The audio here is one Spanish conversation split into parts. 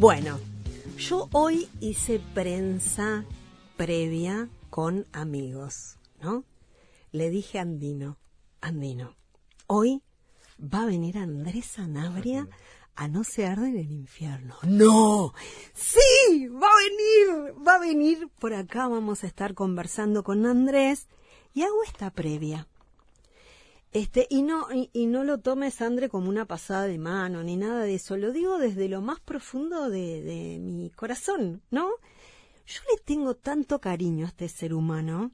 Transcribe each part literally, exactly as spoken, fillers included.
Bueno, yo hoy hice prensa previa con amigos, ¿no? Le dije a Andino, Andino, hoy va a venir Andrés Sanabria a No se arde en el infierno. ¡No! ¡Sí! ¡Va a venir! ¡Va a venir! Por acá vamos a estar conversando con Andrés y hago esta previa. Este, y no, y, y no lo tomes, André, como una pasada de mano, ni nada de eso. Lo digo desde lo más profundo de, de mi corazón, ¿no? Yo le tengo tanto cariño a este ser humano.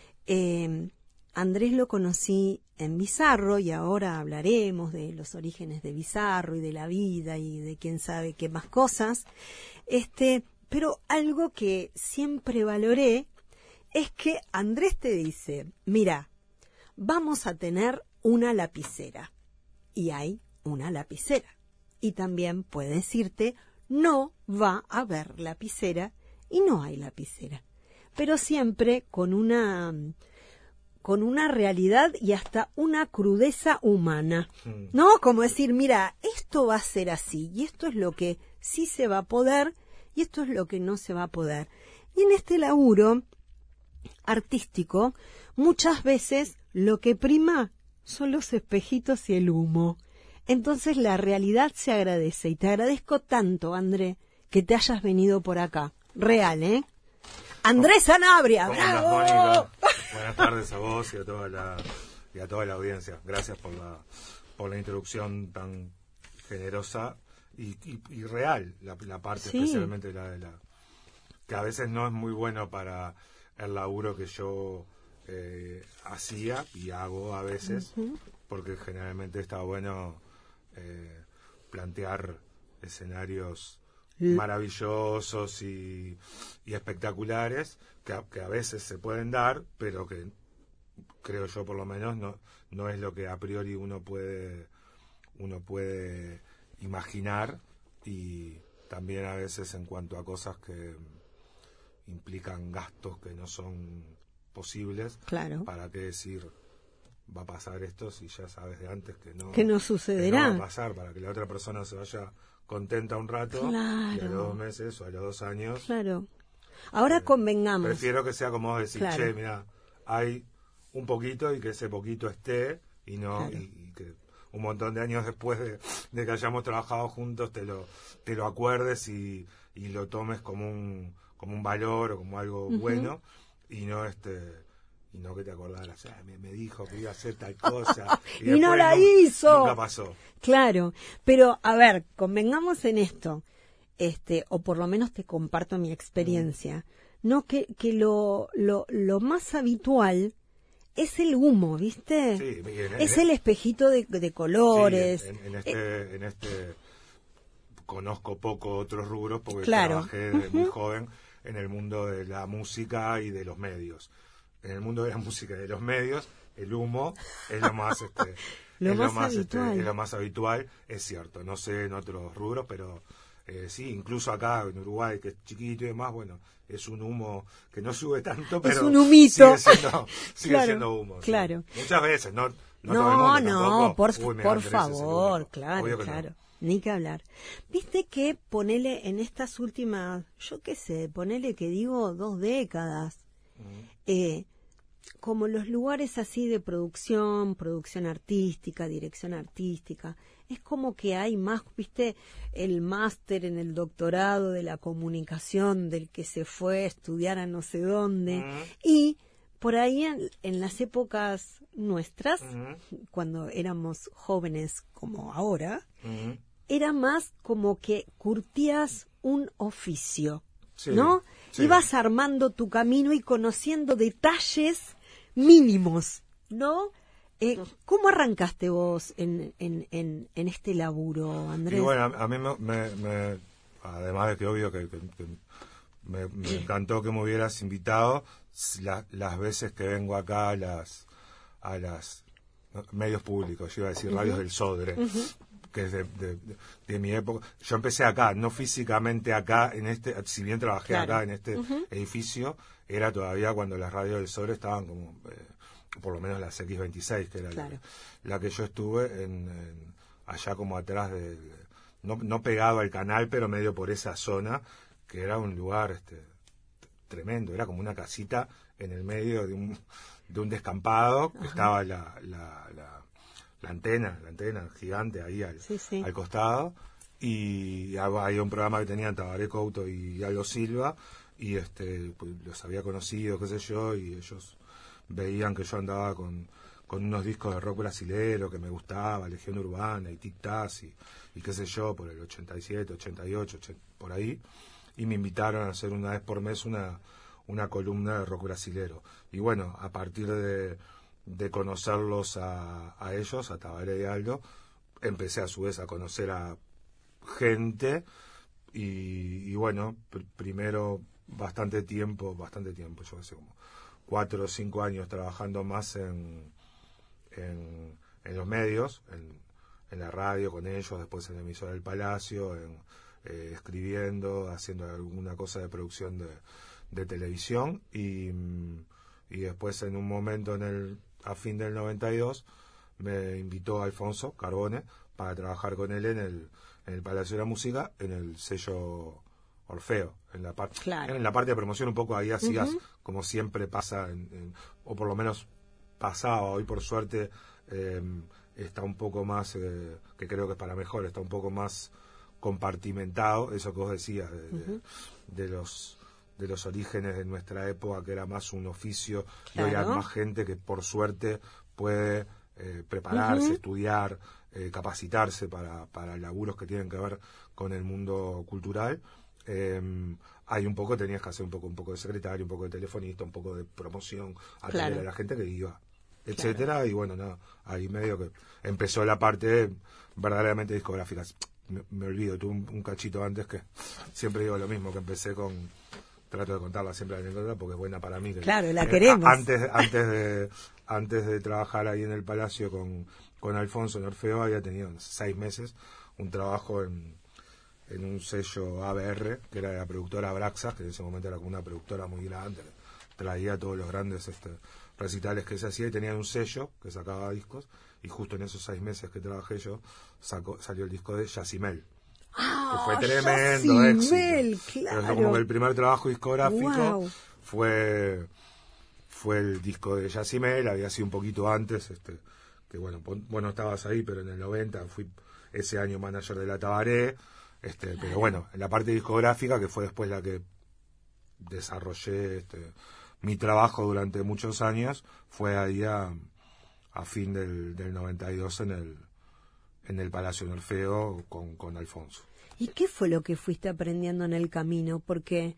Eh, Andrés lo conocí en Bizarro y ahora hablaremos de los orígenes de Bizarro y de la vida y de quién sabe qué más cosas. Este, pero algo que siempre valoré es que Andrés te dice, mira, vamos a tener una lapicera. Y hay una lapicera. Y también puede decirte, no va a haber lapicera y no hay lapicera. Pero siempre con una, con una realidad y hasta una crudeza humana. ¿No? Como decir, mira, esto va a ser así y esto es lo que sí se va a poder y esto es lo que no se va a poder. Y en este laburo artístico, muchas veces lo que prima son los espejitos y el humo. Entonces la realidad se agradece y te agradezco tanto, André, que te hayas venido por acá. Real, ¿eh? Andrés Sanabria, ¡bravo! Mónica? Buenas tardes a vos y a toda la y a toda la audiencia. Gracias por la por la introducción tan generosa y, y, y real, la, la parte Sí. especialmente la de la que a veces no es muy bueno para el laburo que yo eh, hacía y hago a veces, uh-huh. porque generalmente está bueno eh, plantear escenarios L- maravillosos y, y espectaculares que a, que a veces se pueden dar, pero que creo yo por lo menos no no es lo que a priori uno puede uno puede imaginar, y también a veces en cuanto a cosas que implican gastos que no son posibles. Claro. ¿Para qué decir va a pasar esto si ya sabes de antes que no, que no sucederá? Que no va a pasar, para que la otra persona se vaya contenta un rato, claro. Y a los dos meses o a los dos años. Claro. Ahora eh, convengamos. Prefiero que sea como vos decís, claro. che, mira, hay un poquito y que ese poquito esté y no claro. y, y que un montón de años después de, de que hayamos trabajado juntos te lo te lo acuerdes y, y lo tomes como un como un valor o como algo uh-huh. bueno, y no este y no que te acordaras, o sea, me, me dijo que iba a hacer tal cosa y, y no la nunca, hizo. Nunca pasó. Claro, pero a ver, convengamos en esto, este, o por lo menos te comparto mi experiencia, mm. no que que lo lo lo más habitual es el humo, ¿viste? Sí, en, es en, el espejito de, de colores. Sí, en, en, en este eh, en este conozco poco otros rubros porque claro. trabajé desde uh-huh. muy joven en el mundo de la música y de los medios. En el mundo de la música y de los medios, el humo es lo más este lo es más lo más habitual. Este, es lo más habitual, es cierto. No sé en otros rubros, pero eh, sí, incluso acá en Uruguay, que es chiquito y demás, bueno, es un humo que no sube tanto, pero es un humito. sigue siendo, sigue claro, siendo humo. Claro. Sí. Muchas veces, no, no, no, todo el mundo, no, tampoco, por, uy, por favor, claro, que claro. No. Ni que hablar. Viste que ponele en estas últimas, yo qué sé, ponele que digo dos décadas, uh-huh. eh, como los lugares así de producción, producción artística, dirección artística, es como que hay más, viste, el máster en el doctorado de la comunicación del que se fue a estudiar a no sé dónde, uh-huh. y por ahí en, en las épocas nuestras, uh-huh. cuando éramos jóvenes como ahora, uh-huh. era más como que curtías un oficio, sí, ¿no? Sí. Ibas armando tu camino y conociendo detalles mínimos, ¿no? Eh, ¿Cómo arrancaste vos en, en, en, en este laburo, Andrés? Y bueno, a, a mí me, me, me, además de que obvio que, que, que me, me encantó que me hubieras invitado, la, las veces que vengo acá a las a las medios públicos, yo iba a decir uh-huh. radios del Sodre, uh-huh. que es de, de, de, de mi época. Yo empecé acá, no físicamente acá, en este, si bien trabajé claro. acá en este uh-huh. edificio, era todavía cuando las radios del Sodre estaban como, eh, por lo menos las equis veintiséis, que era claro. la, la que yo estuve en, en allá como atrás del no, no pegado al canal, pero medio por esa zona, que era un lugar este tremendo, era como una casita en el medio de un, de un descampado, que estaba la, la, la, la antena, la antena gigante ahí al, sí, sí. al costado, y había un programa que tenían Tabaré Couto y Aldo Silva, y este pues, los había conocido, qué sé yo, y ellos veían que yo andaba con, con unos discos de rock brasilero que me gustaba, Legión Urbana y Tic Tac y, y qué sé yo, por el ochenta y siete, ochenta y ocho, ochenta, por ahí, y me invitaron a hacer una vez por mes una, una columna de rock brasilero. Y bueno, a partir de, de conocerlos a, a ellos, a Tabaré y Aldo, empecé a su vez a conocer a gente y, y bueno, pr- primero bastante tiempo, bastante tiempo, yo sé, como cuatro o cinco años trabajando más en, en, en los medios, en, en la radio con ellos, después en la emisora del Palacio, en, eh, escribiendo, haciendo alguna cosa de producción de, de televisión y, y después en un momento en el a fin del noventa y dos me invitó Alfonso Carbone para trabajar con él en el, en el Palacio de la Música, en el sello Orfeo, en la parte Claro. en la parte de promoción un poco ahí hacías Ujú. como siempre pasa en, en, o por lo menos pasaba, hoy por suerte eh, está un poco más eh, que creo que es para mejor, está un poco más compartimentado, eso que vos decías de, Uh-huh. de, de los de los orígenes de nuestra época, que era más un oficio, Claro. y hoy hay más gente que por suerte puede eh, prepararse, Uh-huh. estudiar, eh, capacitarse para, para laburos que tienen que ver con el mundo cultural. Eh, hay un poco, tenías que hacer un poco un poco de secretario, un poco de telefonista, un poco de promoción, atender Claro. a la gente que iba, etcétera. Claro. Y bueno, nada, ahí medio que empezó la parte verdaderamente discográfica. Me, me olvido, tuve un, un cachito antes que siempre digo lo mismo, que empecé con, trato de contarla siempre la anécdota porque es buena para mí. Que, claro, la eh, queremos. A, antes, antes de antes de trabajar ahí en el Palacio con, con Alfonso en Orfeo, había tenido seis meses un trabajo en, en un sello A B R, que era la productora Abraxas, que en ese momento era como una productora muy grande, traía todos los grandes este, recitales que se hacía, y tenía un sello que sacaba discos, y justo en esos seis meses que trabajé yo, sacó, salió el disco de Yacimel. Ah, que fue tremendo Yacimel, éxito. claro. Pero como que el primer trabajo discográfico wow. fue fue el disco de Yacimel, había sido un poquito antes, este que bueno, bueno estabas ahí, pero en el noventa fui ese año manager de la Tabaré, este, claro. Pero bueno, en la parte discográfica, que fue después la que desarrollé este mi trabajo durante muchos años, fue ahí a, a fin del, del noventa y dos en el en el Palacio de Orfeo con, con Alfonso. ¿Y qué fue lo que fuiste aprendiendo en el camino? Porque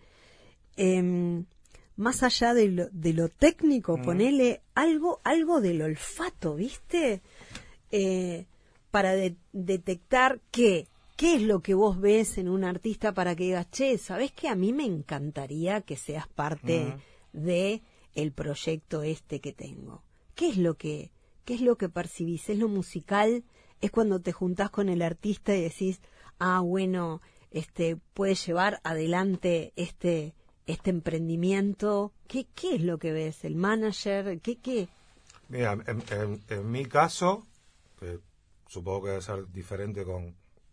eh, más allá de lo, de lo técnico, mm. ponele algo, algo del olfato, ¿viste? Eh, para de, detectar qué, qué es lo que vos ves en un artista para que digas, che, ¿sabés qué? A mí me encantaría que seas parte mm. de el proyecto este que tengo. ¿Qué es lo que, qué es lo que percibís? ¿Es lo musical? ¿Es cuando te juntás con el artista y decís, ah, bueno, este puede llevar adelante este este emprendimiento? ¿Qué qué es lo que ves? ¿El manager? ¿Qué qué? Mira, en, en, en mi caso, que supongo que debe ser diferente con,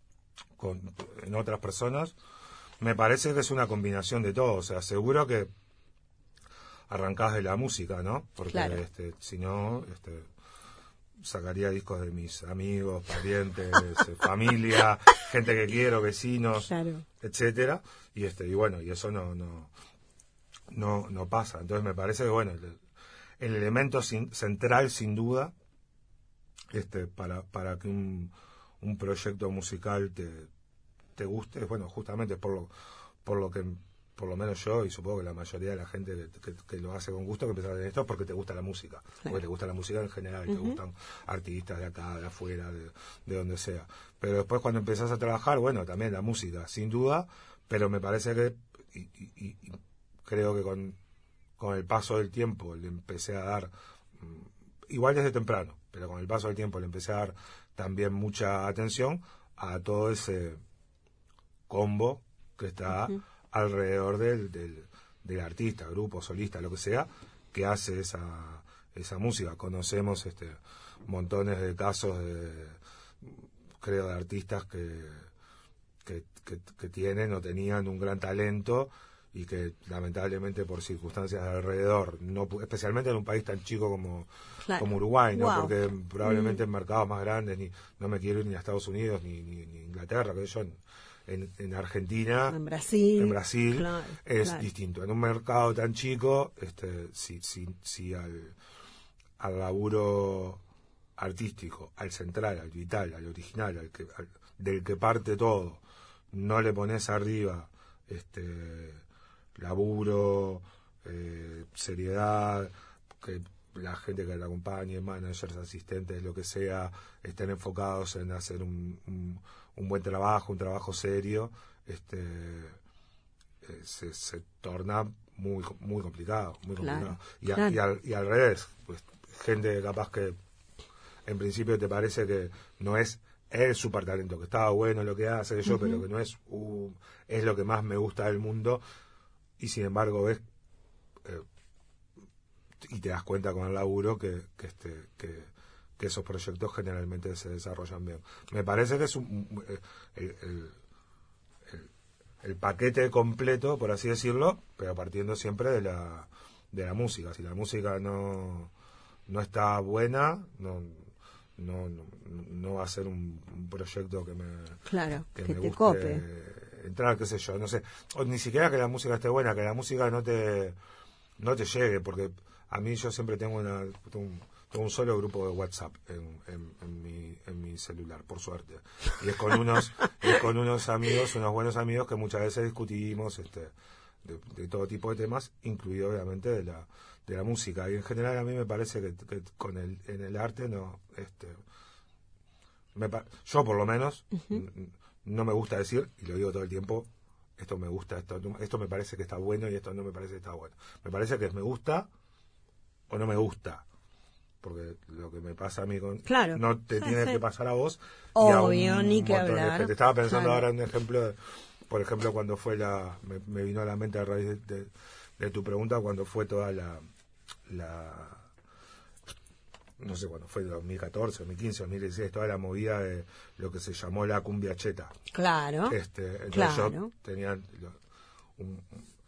con en otras personas, me parece que es una combinación de todo. O sea, seguro que arrancás de la música, ¿no? Porque claro. este, si no, este, sacaría discos de mis amigos, parientes, familia, gente que quiero, vecinos, claro. etcétera, y este y bueno, y eso no no no no pasa. Entonces me parece que bueno, el, el elemento sin, central sin duda este para para que un, un proyecto musical te te guste, bueno, justamente por lo por lo que por lo menos yo, y supongo que la mayoría de la gente que, que, que lo hace con gusto, que empieza a hacer esto, es porque te gusta la música, claro. porque te gusta la música en general, uh-huh. te gustan artistas de acá, de afuera, de, de donde sea. Pero después cuando empezás a trabajar, bueno, también la música, sin duda, pero me parece que, y, y, y creo que con, con el paso del tiempo le empecé a dar, igual desde temprano, pero con el paso del tiempo le empecé a dar también mucha atención a todo ese combo que está... Uh-huh. alrededor del, del, del artista, grupo, solista, lo que sea, que hace esa esa música. Conocemos este montones de casos de, creo, de artistas que que, que, que tienen o tenían un gran talento y que lamentablemente por circunstancias de alrededor, no especialmente en un país tan chico como, claro. como Uruguay, ¿no? Wow. Porque probablemente mm. en mercados más grandes, ni no me quiero ir ni a Estados Unidos ni, ni, ni Inglaterra, que yo en, en, en Argentina, en Brasil, en Brasil claro, es claro. distinto. En un mercado tan chico, este, si, si, si al, al laburo artístico, al central, al vital, al original, al que, al, del que parte todo, no le pones arriba este laburo, eh, seriedad, que la gente que la acompañe, managers, asistentes, lo que sea, estén enfocados en hacer un, un, un buen trabajo, un trabajo serio, este eh, se, se torna muy muy complicado, muy claro, complicado. Y, a, claro. y, al, y al revés, pues gente capaz que en principio te parece que no es el super talento, que estaba bueno lo que hace yo, uh-huh. pero que no es uh, es lo que más me gusta del mundo, y sin embargo ves eh, y te das cuenta con el laburo que que este que, que esos proyectos generalmente se desarrollan bien. Me parece que es un, el, el, el, el paquete completo, por así decirlo, pero partiendo siempre de la de la música. Si la música no no está buena, no no no, no va a ser un, un proyecto que me claro que, que me te guste cope. Entrar, qué sé yo, no sé, o ni siquiera que la música esté buena, que la música no te no te llegue, porque a mí yo siempre tengo una tengo un, tengo un solo grupo de WhatsApp en, en, en mi en mi celular, por suerte, y es con unos es con unos amigos, unos buenos amigos que muchas veces discutimos este de, de todo tipo de temas, incluido obviamente de la de la música, y en general a mí me parece que, que con el en el arte no este me, yo por lo menos uh-huh. no me gusta decir, y lo digo todo el tiempo, esto me gusta, esto, esto me parece que está bueno y esto no me parece que está bueno. Me parece que me gusta o no me gusta. Porque lo que me pasa a mí con, claro. no te sí, tiene sí. que pasar a vos. Obvio, y a un ni que montón hablar. De gente. Estaba pensando claro. ahora en un ejemplo, de, por ejemplo, cuando fue la, me, me vino a la mente a raíz de, de, de tu pregunta, cuando fue toda la, la no sé cuándo fue, dos mil catorce, dos mil quince, dos mil dieciséis, toda la movida de lo que se llamó la cumbia cheta. Claro. Este, entonces claro. yo tenía lo, un,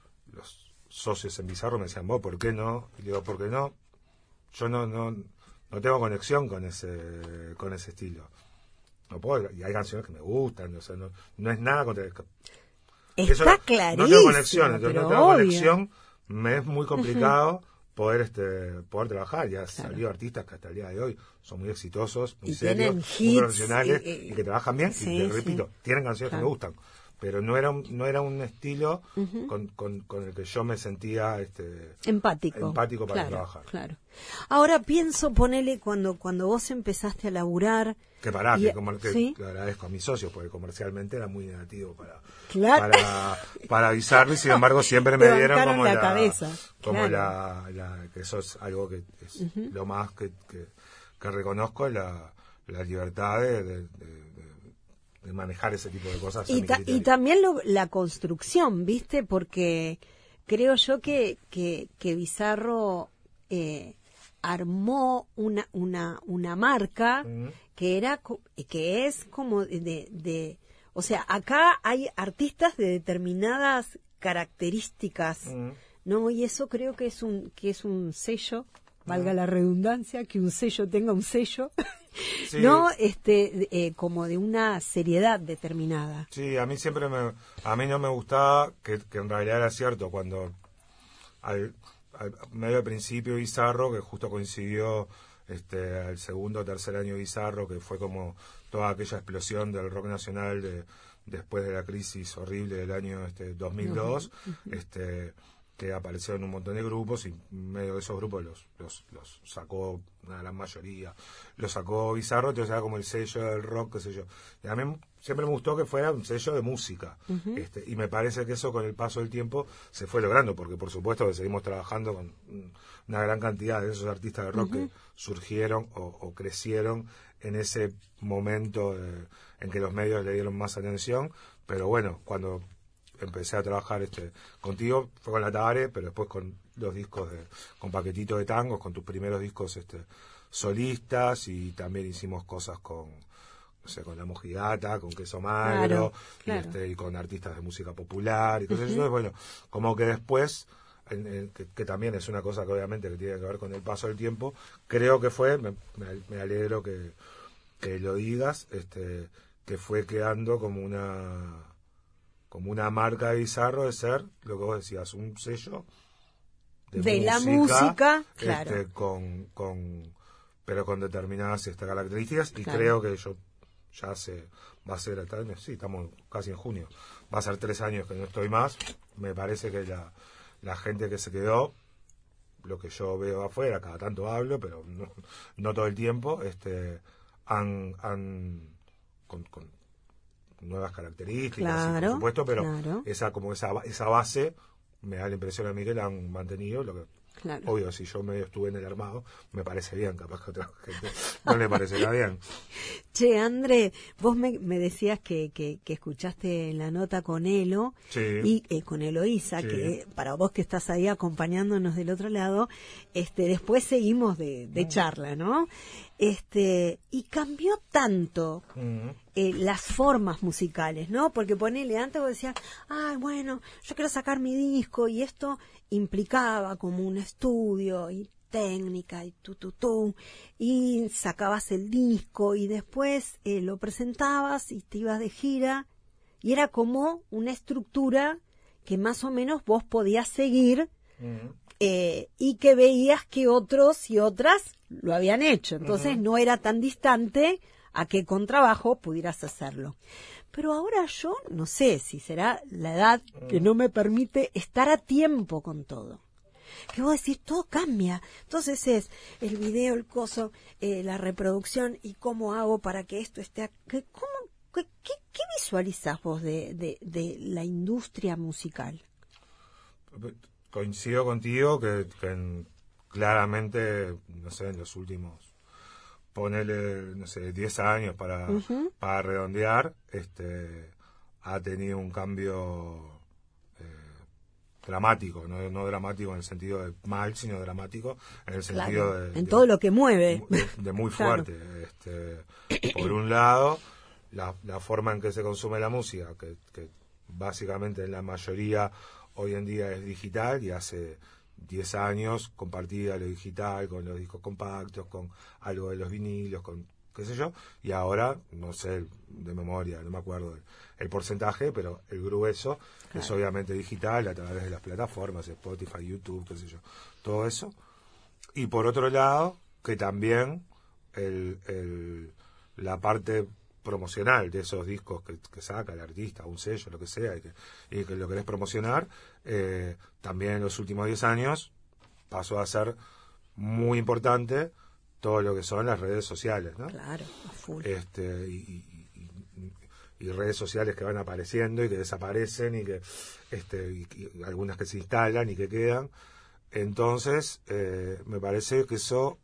los socios en Bizarro me decían, vos, ¿por qué no? Y digo, ¿por qué no? Yo no no no tengo conexión con ese con ese estilo. No puedo, y hay canciones que me gustan, o sea, no, no es nada contra el... Está Eso, clarísimo, no tengo conexión, entonces no tengo obvio. conexión, me es muy complicado uh-huh. poder este poder trabajar. Ya han claro. salido artistas que hasta el día de hoy son muy exitosos, muy y serios, muy hits, profesionales y, y, y que trabajan bien, sí, y te repito, sí. tienen canciones claro. que me gustan, pero no era un, no era un estilo uh-huh. con, con, con el que yo me sentía este empático, empático para claro, trabajar. Claro. Ahora pienso, ponele, cuando cuando vos empezaste a laburar... Que pará, y, que, como, que, ¿sí? que agradezco a mis socios, porque comercialmente era muy negativo para claro. para, para avisarlo, y sin embargo siempre me dieron como la, la cabeza. como claro. la, la que eso es algo que es uh-huh. lo más que, que, que reconozco, la, la libertad de, de, de de manejar ese tipo de cosas. Y, ta- y también lo, la construcción, ¿viste? Porque creo yo que, que, que Bizarro eh, armó una, una, una marca uh-huh. que era que es como de, de... O sea, acá hay artistas de determinadas características, uh-huh. ¿no? Y eso creo que es un, que es un sello, valga uh-huh. la redundancia, que un sello tenga un sello... Sí. No, este, eh, como de una seriedad determinada. Sí, a mí siempre me, a mí no me gustaba, que, que en realidad era cierto, cuando al, al medio de principio Bizarro, que justo coincidió este al segundo o tercer año Bizarro, que fue como toda aquella explosión del rock nacional de, después de la crisis horrible del año este dos mil dos, uh-huh. este que aparecieron un montón de grupos, y en medio de esos grupos los, los, los sacó una gran mayoría, los sacó Bizarro, entonces era como el sello del rock, qué sé yo. Y a mí siempre me gustó que fuera un sello de música, uh-huh. este, y me parece que eso con el paso del tiempo se fue logrando, porque por supuesto que seguimos trabajando con una gran cantidad de esos artistas de rock uh-huh. que surgieron o, o crecieron en ese momento de, en que los medios le dieron más atención, pero bueno, cuando empecé a trabajar este contigo fue con la Tabaré, pero después con los discos de, con Paquetito de Tangos, con tus primeros discos este solistas, y también hicimos cosas con no sé, con La Mojigata, con Queso Magro, Claro, claro. Y, este, y con artistas de música popular, y cosas así. Entonces, bueno, como que después, en, en, que, que también es una cosa que obviamente que tiene que ver con el paso del tiempo, creo que fue, me, me alegro que, que lo digas, este, que fue quedando como una como una marca de Bizarro de ser, lo que vos decías, un sello de, de música, la música, claro. este, con, con pero con determinadas este, características, y Claro. creo que yo ya hace, va a ser, sí, estamos casi en junio, va a ser tres años que no estoy más, me parece que la, la gente que se quedó, lo que yo veo afuera, cada tanto hablo, pero no, no todo el tiempo, este, han, han con, con nuevas características, y, por Claro, supuesto, pero claro. esa como esa esa base me da la impresión a mí que la han mantenido, lo que Claro. obvio, si yo medio estuve en el armado, me parece bien, capaz que a otra gente no le parecerá bien. Che, André, vos me, me decías que, que, que escuchaste la nota con Elo, Sí. y eh, con Eloísa, Sí. que para vos que estás ahí acompañándonos del otro lado, este, después seguimos de, de Mm. charla, ¿no? Este, y cambió tanto Mm. eh, las formas musicales, ¿no? Porque ponele, antes vos decías, ay, bueno, yo quiero sacar mi disco, y esto implicaba como un estudio y técnica y tu, tu, tu, y sacabas el disco y después eh, lo presentabas y te ibas de gira, y era como una estructura que más o menos vos podías seguir, Mm. eh, y que veías que otros y otras lo habían hecho, entonces Ujú. no era tan distante a que con trabajo pudieras hacerlo. Pero ahora yo no sé si será la edad que no me permite estar a tiempo con todo. Que vos decís, todo cambia. Entonces es el video, el coso, eh, la reproducción, y cómo hago para que esto esté... a- que- ¿Cómo, qué, qué, qué visualizás vos de, de, de la industria musical? Coincido contigo que, que en- claramente, no sé, en los últimos, ponele, no sé, diez años para, Ujú. para redondear, este, ha tenido un cambio eh, dramático, no, no dramático en el sentido de mal, sino dramático en el sentido Claro, de, en de- todo lo que mueve. de, de muy Claro. fuerte. Este, por un lado, la, la forma en que se consume la música, que, que básicamente en la mayoría hoy en día es digital, y hace diez años compartida lo digital con los discos compactos, con algo de los vinilos, con qué sé yo, y ahora, no sé de memoria, no me acuerdo el, el porcentaje, pero el grueso es Claro. obviamente digital a través de las plataformas, Spotify, YouTube, qué sé yo, todo eso. Y por otro lado, que también el, el, la parte promocional de esos discos que, que saca el artista, un sello, lo que sea, y que, y que lo querés promocionar, eh, también en los últimos diez años pasó a ser muy importante todo lo que son las redes sociales, ¿no? Claro, a full. Este, y, y- y- y redes sociales que van apareciendo y que desaparecen, y que este, y, y algunas que se instalan y que quedan. Entonces, eh, me parece que eso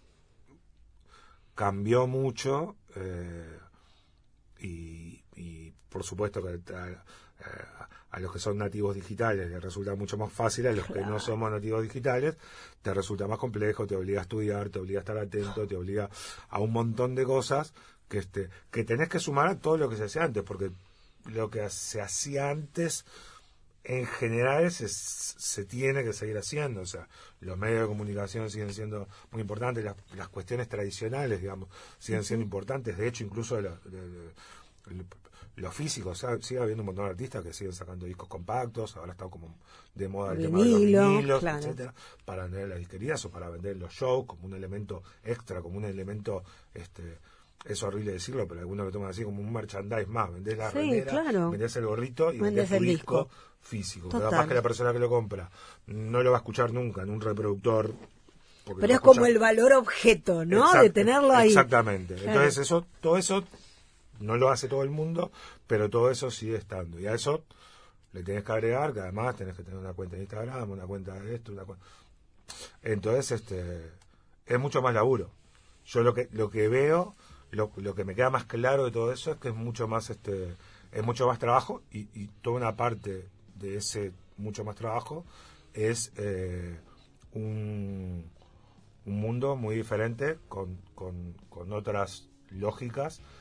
cambió mucho, eh, y, y por supuesto que a, a- a los que son nativos digitales les resulta mucho más fácil, a los que no Claro. somos nativos digitales te resulta más complejo, te obliga a estudiar, te obliga a estar atento, te obliga a un montón de cosas que, este, que tenés que sumar a todo lo que se hacía antes, porque lo que se hacía antes en general se, se tiene que seguir haciendo. O sea, los medios de comunicación siguen siendo muy importantes, las, las cuestiones tradicionales, digamos, siguen siendo importantes. De hecho, incluso lo, lo, lo- lo físico, o sea, sigue habiendo un montón de artistas que siguen sacando discos compactos. Ahora está como de moda el tema de los Vinilo, vinilos, claro. etcétera, para vender en las disquerías o para vender en los shows como un elemento extra, como un elemento, este es horrible decirlo, pero algunos lo toman así como un merchandise más. Vendés la Sí, remera, claro. vendés el gorrito y Vendés vendés tu el disco, disco. físico. Total. Capaz que la persona que lo compra no lo va a escuchar nunca en un reproductor. porque Pero lo es va a como escuchar- el valor objeto, ¿no? Exact- De tenerlo ahí. Exactamente. Claro. Entonces, eso, todo eso no lo hace todo el mundo, pero todo eso sigue estando. Y a eso le tenés que agregar que además tenés que tener una cuenta de Instagram, una cuenta de esto, una cuenta. Entonces, este, es mucho más laburo. Yo lo que lo que veo, lo, lo que me queda más claro de todo eso es que es mucho más este es mucho más trabajo, y, y toda una parte de ese mucho más trabajo es eh, un, un mundo muy diferente con, con, con otras lógicas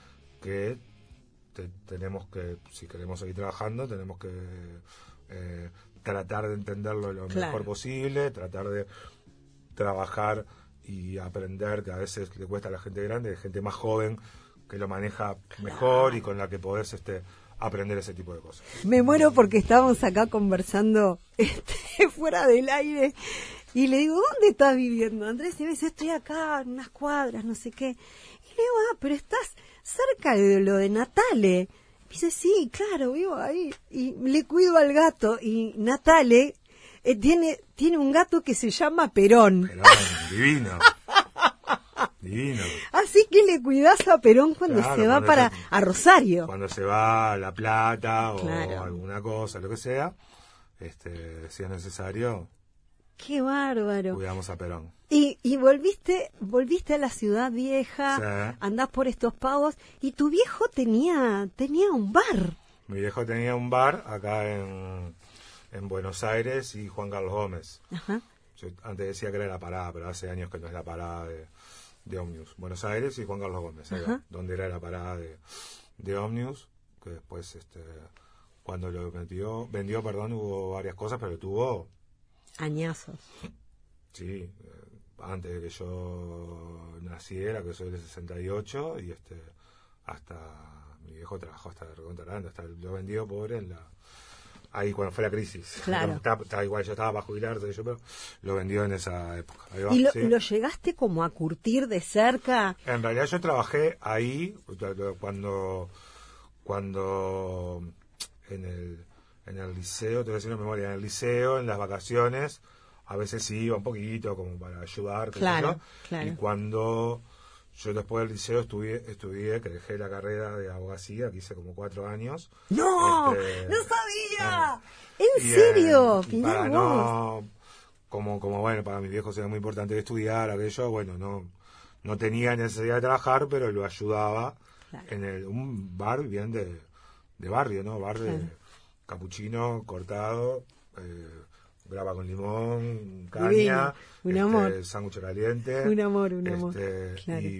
que te, tenemos que, si queremos seguir trabajando, tenemos que eh, tratar de entenderlo lo claro. mejor posible, tratar de trabajar y aprender, que a veces le cuesta a la gente grande, hay gente más joven que lo maneja mejor claro. y con la que podés este, aprender ese tipo de cosas. Me muero porque estábamos acá conversando este, fuera del aire y le digo, ¿dónde estás viviendo, Andrés? Y me dice, estoy acá en unas cuadras, no sé qué. Y le digo, ah, pero estás cerca de lo de Natale. Me dice, sí, claro, vivo ahí. Y le cuido al gato y Natale eh, tiene, tiene un gato que se llama Perón. Perón, divino. Divino. Así que le cuidás a Perón cuando Claro, se va cuando para se, a Rosario. Cuando se va a La Plata o claro. alguna cosa, lo que sea, este, si es necesario, qué bárbaro. cuidamos a Perón. Y, y volviste, volviste a la ciudad vieja, Sí. andás por estos pagos, y tu viejo tenía, tenía un bar. Mi viejo tenía un bar acá en, en Buenos Aires y Juan Carlos Gómez. Ajá. Yo antes decía que era La Parada, pero hace años que no es La Parada de, de Omnius. Buenos Aires y Juan Carlos Gómez, ahí va, donde era La Parada de, de Omnius, que después, este, cuando lo vendió, vendió, perdón, hubo varias cosas, pero tuvo... Añazos. Sí, eh, antes de que yo naciera, que soy del sesenta y ocho, y este, hasta mi viejo trabajó hasta recontarando, hasta lo vendió pobre en la... Ahí cuando fue la crisis. Claro. Está, está igual, yo estaba para jubilarse, yo, pero lo vendió en esa época. Ahí va, ¿Y lo, ¿sí? lo llegaste como a curtir de cerca? En realidad yo trabajé ahí cuando cuando en el en el liceo, te voy a decir una memoria, en el liceo, en las vacaciones, a veces sí iba un poquito como para ayudar, qué sé Claro, yo. claro. Y cuando yo después del liceo estudié, estudié, que dejé la carrera de abogacía, que hice como cuatro años. ¡No! Este, ¡No sabía! eh, ¿En y, serio? eh, y Mirá para vos. no, como, como bueno, para mis viejos era muy importante estudiar, aquello, bueno, no, no tenía necesidad de trabajar, pero lo ayudaba Claro. en el, un bar bien de, de barrio, ¿no? Bar de Claro. capuchino cortado, eh, grava con limón, caña, Divino, un este, amor. sándwich caliente. Un amor, un amor. Este, Claro. y,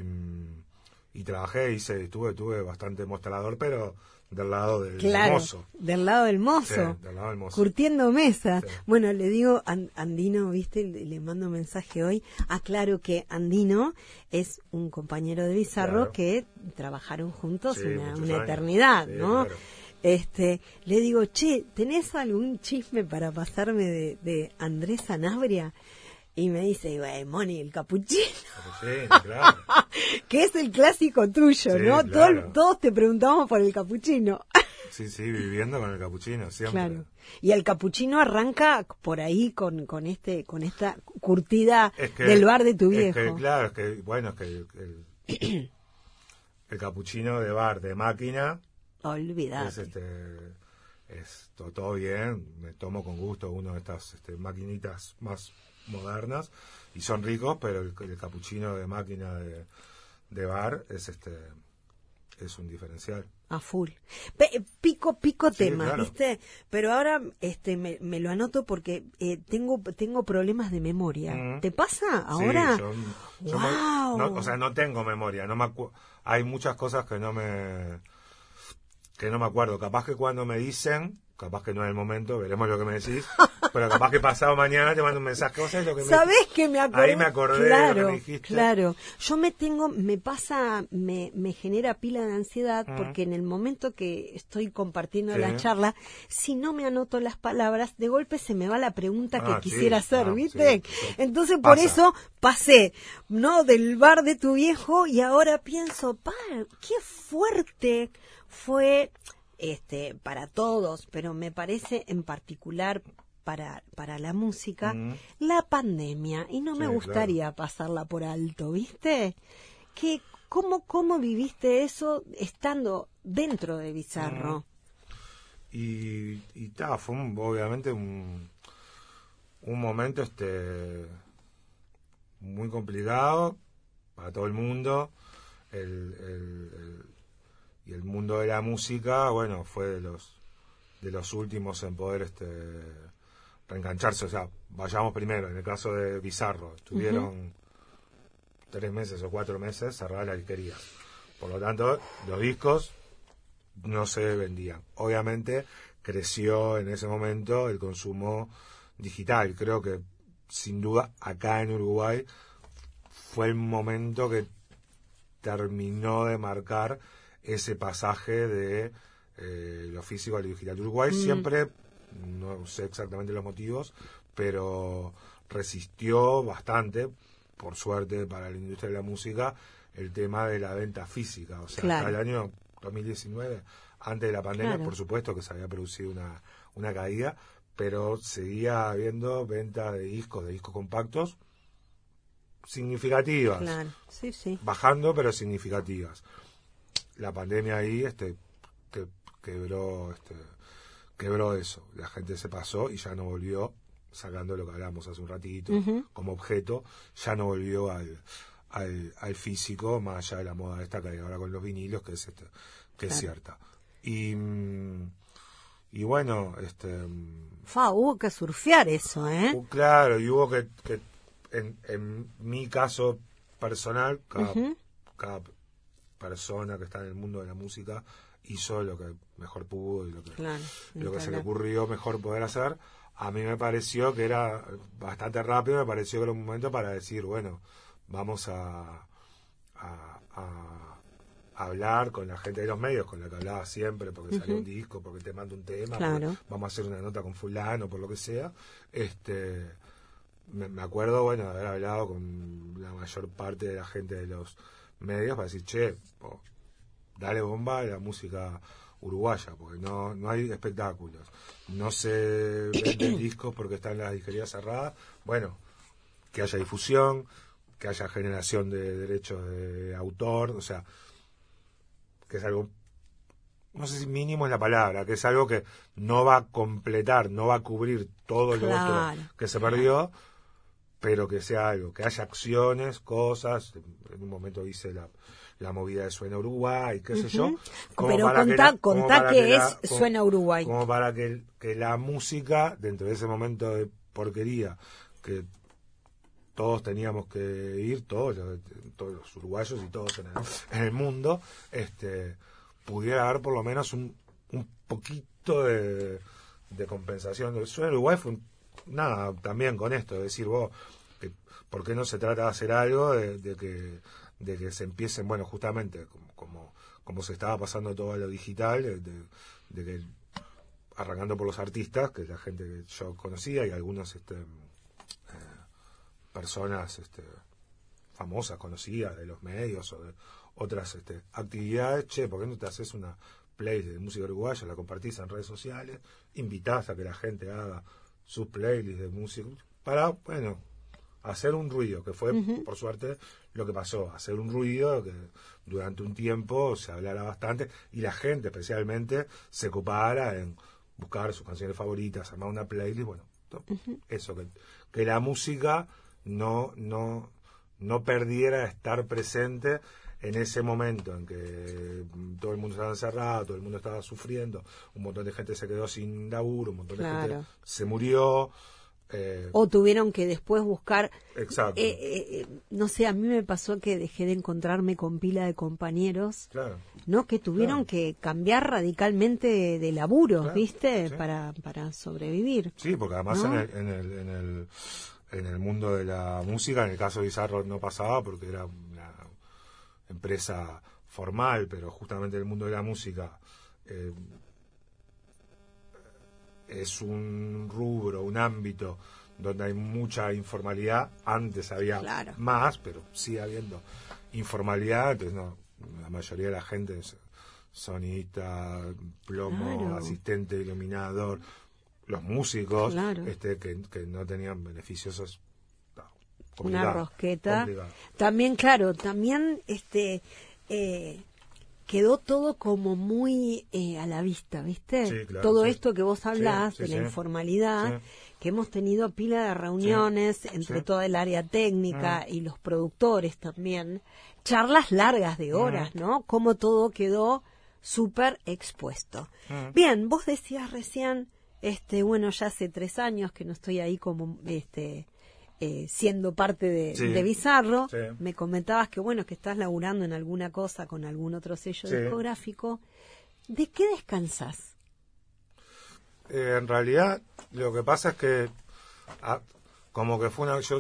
y trabajé, hice, estuve, estuve bastante mostrador, pero del lado del Claro, mozo. del lado del Sí, mozo. del lado del mozo. Curtiendo mesas. Sí. Bueno, le digo, An- Andino, viste, le, le mando un mensaje hoy. Aclaro que Andino es un compañero de Bizarro Claro. que trabajaron juntos Sí, una, muchos una años. eternidad, Sí, ¿no? claro. Este, le digo, che, ¿tenés algún chisme para pasarme de, de Andrés Sanabria? Y me dice, güey, Moni, el capuchino. Sí, claro. Que es el clásico tuyo, Sí, ¿no? Todo- claro. todos te preguntamos por el capuchino. Sí, sí, viviendo con el capuchino, siempre. Claro. Y el capuchino arranca por ahí con, con este con esta curtida Es que- del bar de tu es viejo. que, claro, es que, bueno, es que el, el, el capuchino de bar de máquina Olvidate. es este es to- todo bien, me tomo con gusto uno de estas este, maquinitas más modernas y son ricos, pero el, el capuchino de máquina de, de bar es este es un diferencial. A full. Pe- pico, pico Sí, tema, claro. ¿viste? Pero ahora este me, me lo anoto porque eh, tengo tengo problemas de memoria. Mm. ¿Te pasa ahora? Sí, yo, yo ¡Guau! me- no, o sea, no tengo memoria, no me acu- hay muchas cosas que no me que no me acuerdo. Capaz que cuando me dicen, capaz que no es el momento, veremos lo que me decís, pero capaz que pasado mañana te mando un mensaje, ¿vos sabés lo que me ¿Sabés que me acordé? Ahí me acordé de claro, lo que me dijiste. Claro, yo me tengo, me pasa, me, me genera pila de ansiedad Mm. porque en el momento que estoy compartiendo Sí. la charla, si no me anoto las palabras, de golpe se me va la pregunta Ah, que sí, quisiera hacer, ah, ¿viste? sí, sí. Entonces por Pasa. eso pasé, ¿no? Del bar de tu viejo y ahora pienso, pa, qué fuerte fue este para todos, pero me parece en particular para para la música Mm. la pandemia y no me Sí, gustaría pasarla por alto, ¿viste? Que cómo cómo viviste eso estando dentro de Bizarro. Y, y ta, fue un- obviamente un, un momento este muy complicado para todo el mundo. El, el- el- y el mundo de la música, bueno, fue de los de los últimos en poder este reengancharse. O sea, vayamos primero, en el caso de Bizarro, estuvieron tres meses o cuatro meses cerrada la disquería. Por lo tanto, los discos no se vendían. Obviamente creció en ese momento el consumo digital. Creo que sin duda acá en Uruguay fue el momento que terminó de marcar ese pasaje de eh, lo físico a lo digital. Uruguay mm. siempre, no sé exactamente los motivos, pero resistió bastante, por suerte para la industria de la música, el tema de la venta física. O sea, claro. hasta el año dos mil diecinueve, antes de la pandemia, claro. por supuesto que se había producido una, una caída, pero seguía habiendo venta de discos, de discos compactos, significativas. Claro. Sí, sí. Bajando, pero significativas. La pandemia ahí este que, quebró este quebró eso. La gente se pasó y ya no volvió, sacando lo que hablamos hace un ratito, uh-huh. como objeto, ya no volvió al, al, al físico, más allá de la moda esta que hay ahora con los vinilos, que es este, que claro. es cierta. Y y bueno, este Fa, hubo que surfear eso, ¿eh? Claro, y hubo que, que en, en mi caso personal, cada, uh-huh. cada persona que está en el mundo de la música hizo lo que mejor pudo y lo que, claro, lo que se le ocurrió mejor poder hacer. A mí me pareció que era bastante rápido, me pareció que era un momento para decir, bueno, vamos a, a, a hablar con la gente de los medios, con la que hablaba siempre, porque uh-huh. salió un disco, porque te mando un tema, claro. vamos a hacer una nota con fulano, por lo que sea. Este, me, me acuerdo, bueno, de haber hablado con la mayor parte de la gente de los medios para decir, che, oh, dale bomba a la música uruguaya, porque no no hay espectáculos, no se venden discos porque están las disquerías cerradas. Bueno, que haya difusión, que haya generación de derechos de autor, o sea, que es algo, no sé si mínimo es la palabra, que es algo que no va a completar, no va a cubrir todo lo claro, otro que se perdió, pero que sea algo, que haya acciones, cosas. En un momento hice la, la movida de Suena Uruguay, qué sé uh-huh. yo. Pero contá, que contá que, que es la, como, Suena Uruguay. Como para que, que la música, dentro de ese momento de porquería, que todos teníamos que ir, todos, todos los uruguayos y todos en el, en el mundo, este pudiera haber por lo menos un, un poquito de, de compensación. Suena Uruguay fue un, nada, también con esto, de decir, vos, que, ¿por qué no se trata de hacer algo de, de que de que se empiecen, bueno, justamente, como como, como se estaba pasando todo a lo digital, de, de, de que, arrancando por los artistas, que es la gente que yo conocía, y algunas este, eh, personas este, famosas, conocidas de los medios, o de otras este, actividades, che, ¿por qué no te haces una playlist de música uruguaya, la compartís en redes sociales, invitás a que la gente haga sus playlists de música, para, bueno, hacer un ruido, que fue, uh-huh. por suerte, lo que pasó, hacer un ruido que durante un tiempo se hablara bastante, y la gente, especialmente, se ocupara en buscar sus canciones favoritas, armar una playlist, bueno, uh-huh. eso, que, que la música no, no, no perdiera de estar presente en ese momento en que todo el mundo estaba encerrado, todo el mundo estaba sufriendo, un montón de gente se quedó sin laburo, un montón claro. de gente se murió. Eh, o tuvieron que después buscar. Exacto. Eh, eh, no sé, a mí me pasó que dejé de encontrarme con pila de compañeros, claro. ¿no? Que tuvieron claro. que cambiar radicalmente de, de laburo, claro. ¿viste? Sí. Para, para sobrevivir. Sí, porque además ¿no? en, el, en, el, en, el, en el mundo de la música, en el caso de Bizarro no pasaba porque era una empresa formal, pero justamente en el mundo de la música eh, es un rubro, un ámbito donde hay mucha informalidad. Antes había claro. más, pero sigue habiendo informalidad. Entonces, no, la mayoría de la gente es sonista, plomo, claro. asistente, iluminador, los músicos, claro. este que, que no tenían beneficios. No, una rosqueta. Complicado. También, claro, también este eh, quedó todo como muy eh, a la vista, ¿viste? Sí, claro, todo sí. esto que vos hablás sí, sí, de la sí. informalidad, sí. que hemos tenido pila de reuniones sí. entre sí. toda el área técnica mm. y los productores también, charlas largas de horas, mm. ¿no? Cómo todo quedó súper expuesto. Mm. Bien, vos decías recién, este, bueno, ya hace tres años que no estoy ahí como este eh, siendo parte de, sí, de Bizarro. Sí. Me comentabas que, bueno, que estás laburando en alguna cosa con algún otro sello Sí. discográfico. ¿De qué descansás? Eh, en realidad, lo que pasa es que, ah, como que fue una... Yo,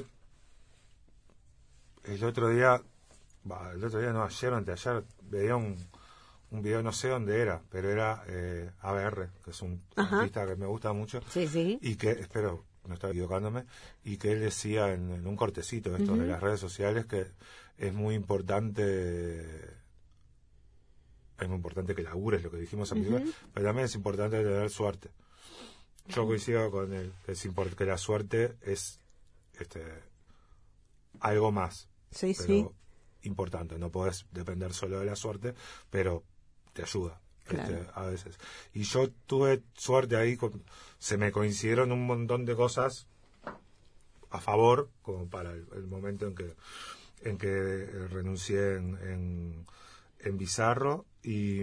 el otro día, bah, el otro día no, ayer o anteayer, veía un, un video, no sé dónde era, pero era eh, A B R, que es un Ajá. artista que me gusta mucho, Sí, sí. y que, espero, no estoy equivocándome, y que él decía en, en un cortecito de esto Uh-huh. de las redes sociales que es muy importante... Es muy importante que labures, lo que dijimos al principio, Uh-huh. pero también es importante tener suerte. Yo coincido con él, que es import- que la suerte es este algo más, Sí, pero sí. importante. No podés depender solo de la suerte, pero te ayuda Claro. este, a veces. Y yo tuve suerte ahí, con, se me coincidieron un montón de cosas a favor, como para el, el momento en que en que eh, renuncié en, en, en Bizarro, y,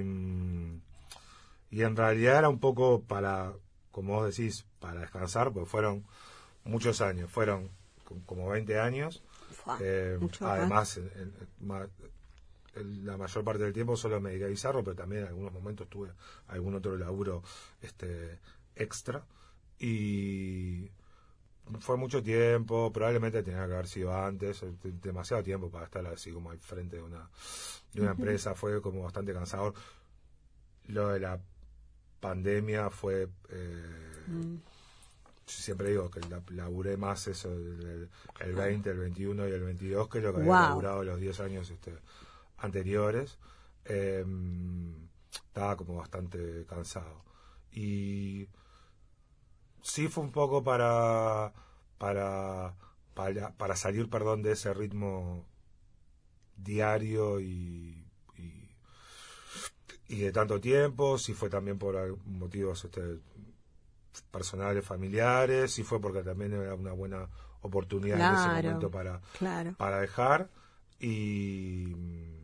y en realidad era un poco para, como vos decís, para descansar, porque fueron muchos años, fueron como veinte años. Fua, eh, mucho acá. además, en, en, ma- en la mayor parte del tiempo solo me dediqué a Bizarro, pero también en algunos momentos tuve algún otro laburo este extra. Y fue mucho tiempo, probablemente tenía que haber sido antes, demasiado tiempo para estar así como al frente de una, de una Uh-huh. empresa, fue como bastante cansador. Lo de la pandemia fue... Eh, Mm. Siempre digo que la, laburé más eso, el, el veinte, el veintiuno y el veintidós, que lo que Wow. había laburado los diez años este, anteriores. Eh, estaba como bastante cansado. Y sí fue un poco para para para, para salir, perdón, de ese ritmo diario y, y, y de tanto tiempo. Sí fue también por motivos este, personales, familiares, sí fue porque también era una buena oportunidad Claro, en ese momento para, claro. para dejar. Y,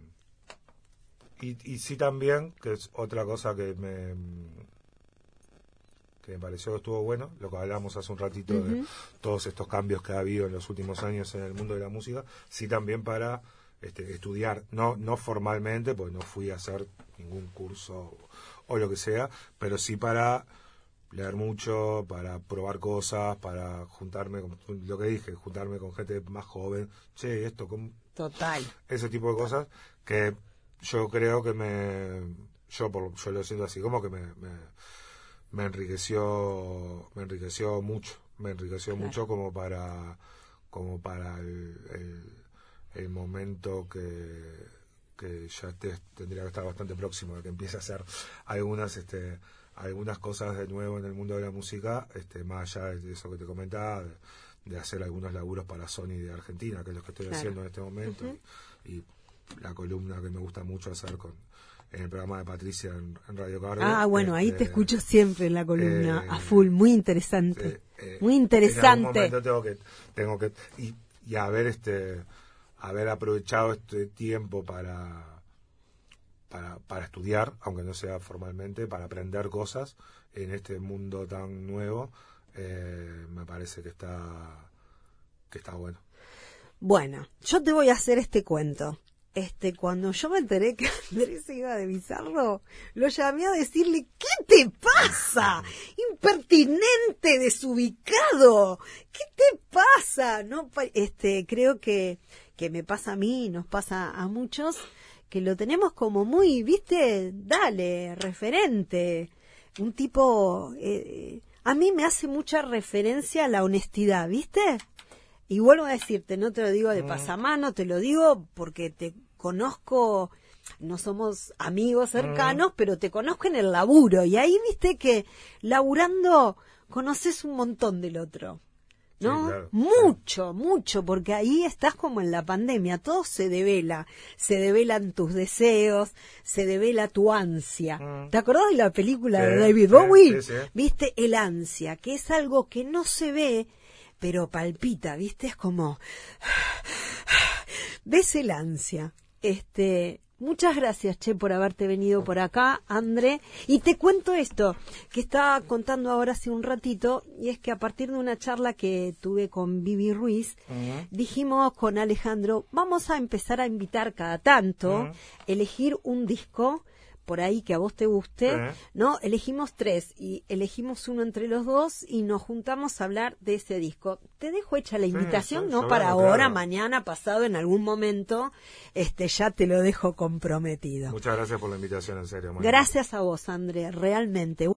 y, y sí también, que es otra cosa que me que me pareció que estuvo bueno, lo que hablamos hace un ratito Uh-huh. de todos estos cambios que ha habido en los últimos años en el mundo de la música, sí también para este, estudiar, no no formalmente, porque no fui a hacer ningún curso o, o lo que sea, pero sí para leer mucho, para probar cosas, para juntarme con, lo que dije, juntarme con gente más joven, che, esto, ¿cómo? Total. Ese tipo de cosas que yo creo que me, yo por yo lo siento así, como que me, me, me enriqueció, me enriqueció mucho, me enriqueció Claro. mucho como para, como para el, el, el momento que, que ya te, tendría que estar bastante próximo, de que empiece a hacer algunas, este, algunas cosas de nuevo en el mundo de la música, este, más allá de eso que te comentaba, de, de hacer algunos laburos para Sony de Argentina, que es lo que estoy Claro. haciendo en este momento, Uh-huh. y, y la columna que me gusta mucho hacer con en el programa de Patricia en, en Radio Cargo. Ah, bueno, ahí este, te escucho siempre en la columna, eh, a full, muy interesante, eh, eh, muy En algún interesante. momento tengo que, tengo que, y, y haber este, haber aprovechado este tiempo para, para, para estudiar, aunque no sea formalmente, para aprender cosas en este mundo tan nuevo, eh, me parece que está, que está bueno. Bueno, yo te voy a hacer este cuento. Este, cuando yo me enteré que Andrés se iba de Bizarro, lo llamé a decirle, ¿qué te pasa? Impertinente, desubicado. ¿Qué te pasa? No, este, creo que, que me pasa a mí, nos pasa a muchos, que lo tenemos como muy, viste, dale, referente. Un tipo, eh, a mí me hace mucha referencia a la honestidad, ¿viste? Y vuelvo a decirte, no te lo digo de pasamano, te lo digo porque te conozco, no somos amigos cercanos, pero te conozco en el laburo. Y ahí viste que laburando conoces un montón del otro, ¿no? Sí, claro, mucho, claro. mucho, porque ahí estás como en la pandemia, todo se devela, se develan tus deseos, se devela tu ansia. Mm. ¿Te acordás de la película Sí, de David sí, Bowie? sí, sí. ¿Viste? El ansia, que es algo que no se ve, pero palpita, ¿viste? Es como... ¿Ves el ansia? Este, Muchas gracias, Che, por haberte venido por acá, André. Y te cuento esto, que estaba contando ahora hace un ratito, y es que a partir de una charla que tuve con Vivi Ruiz, uh-huh. dijimos con Alejandro, vamos a empezar a invitar cada tanto, uh-huh. elegir un disco por ahí que a vos te guste, uh-huh. ¿no? Elegimos tres y elegimos uno entre los dos y nos juntamos a hablar de ese disco. Te dejo hecha la invitación, sí, sí, no para ahora, claro. mañana, pasado, en algún momento, este ya te lo dejo comprometido. Muchas gracias por la invitación, en serio. Muy gracias bien. A vos, André, realmente.